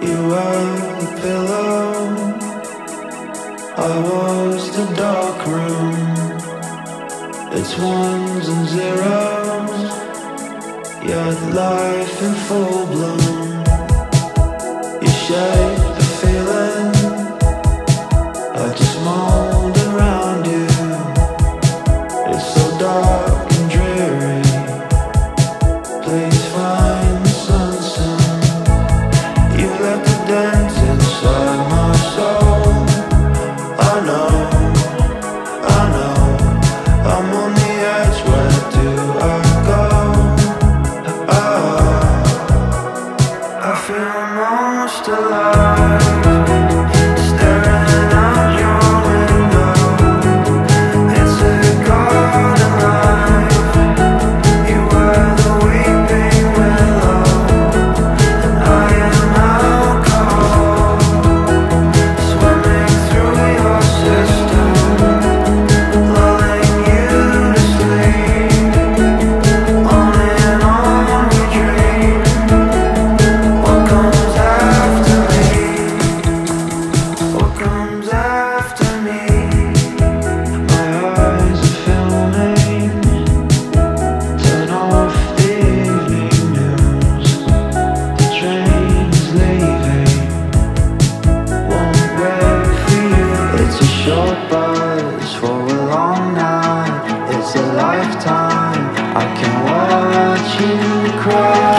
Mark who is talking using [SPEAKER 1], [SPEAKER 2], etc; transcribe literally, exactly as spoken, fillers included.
[SPEAKER 1] You were the pillow, I was the dark room. It's ones and zeros, yeah, life in full bloom. You shape the feeling, I just mold around you. It's so dark and dreary, please find the sun soon. You left a dent inside my soul. I know, I know, I'm on the edge, where do I go? Oh, I feel most alive, staring out your window. It's a garden life. You were the weeping willow, and I am alcohol, swimming through your system, lulling you to sleep. On and on we dream. What comes after me? What comes after me? My eyes are filming. Turn off the evening news. The train is leaving. Won't wait for you. It's a short buzz for a long night. It's a lifetime. I can watch you cry.